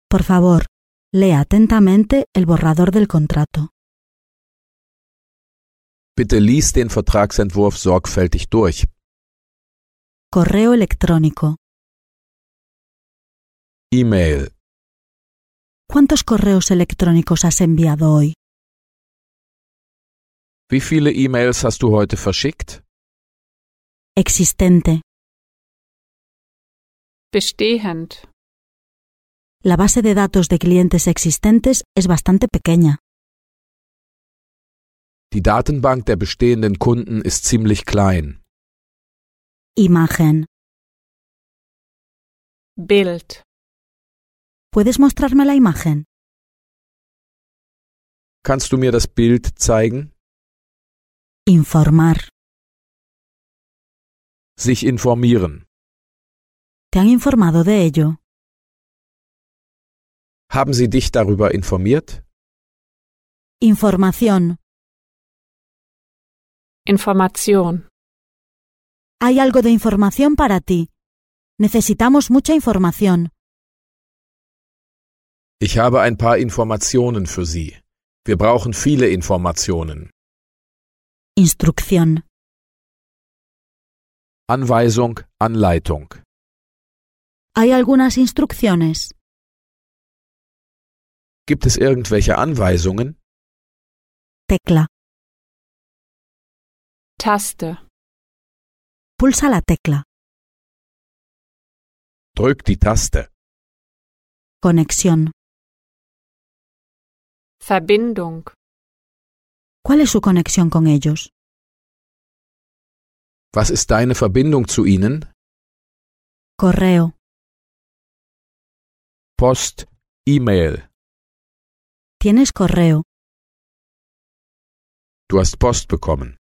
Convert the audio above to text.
Por favor, lea atentamente el borrador del contrato. Bitte lies den Vertragsentwurf sorgfältig durch. Correo electrónico. E-Mail. ¿Cuántos correos electrónicos has enviado hoy? Wie viele E-Mails hast du heute verschickt? Existente. Bestehend. La base de datos de clientes existentes es bastante pequeña. Die Datenbank der bestehenden Kunden ist ziemlich klein. Imagen. Bild. ¿Puedes mostrarme la imagen? Kannst du mir das Bild zeigen? Informar. Sich informieren. ¿Te han informado de ello? Haben sie dich darüber informiert? Información. Information. Hay algo de información para ti. Necesitamos mucha información. Ich habe ein paar Informationen für Sie. Wir brauchen viele Informationen. Instrucción. Anweisung, Anleitung. Hay algunas instrucciones. Gibt es irgendwelche Anweisungen? Tecla. Taste. Pulsa la tecla. Drück die Taste. Conexión. Verbindung. ¿Cuál es su conexión con ellos? Was ist deine Verbindung zu ihnen? Correo. Post, E-Mail. ¿Tienes correo? Du hast Post bekommen.